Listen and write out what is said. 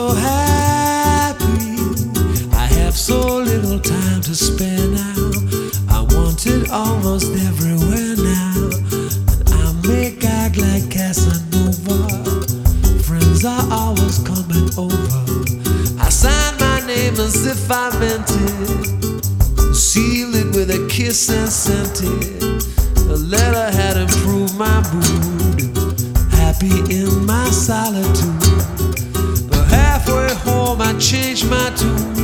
so happy. I have so little time to spare now. I want it almost everywhere now. And I make out like Casanova. Friends are always coming over. I sign my name as if I meant it. Seal it with a kiss and sent it. The letter had improved my mood. Happy in my solitude. But halfway home I changed my tune.